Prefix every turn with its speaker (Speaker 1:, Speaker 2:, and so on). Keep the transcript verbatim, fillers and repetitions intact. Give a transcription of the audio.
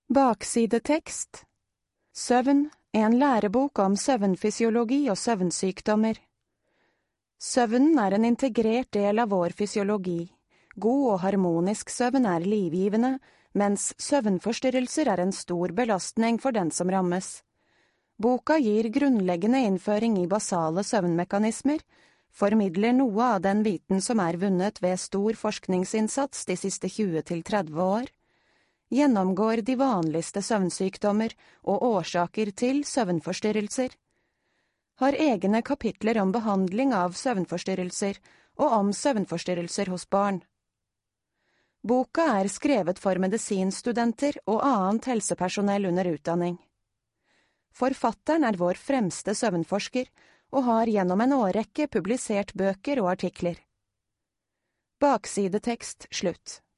Speaker 1: Baksidetekst. Søvn, en lærebok om søvnfysiologi og søvnsykdommer. Søvnen er en integrert del av vår fysiologi. God og harmonisk søvn er livgivende, mens søvnforstyrrelser er en stor belastning for den som rammes. Boka gir grunnleggende innføring i basale søvnmekanismer, formidler noe av den viten som er vunnet ved stor forskningsinnsats de siste tjue til tretti år, gjennomgår de vanligste søvnsykdommer og årsaker til søvnforstyrrelser, har egne kapitler om behandling av søvnforstyrrelser og om søvnforstyrrelser hos barn. Boka er skrevet for medisinstudenter og annet helsepersonell under utdanning. Forfatteren er vår fremste søvnforsker og har gjennom en årrekke publisert bøker og artikler. Baksidetekst slutt.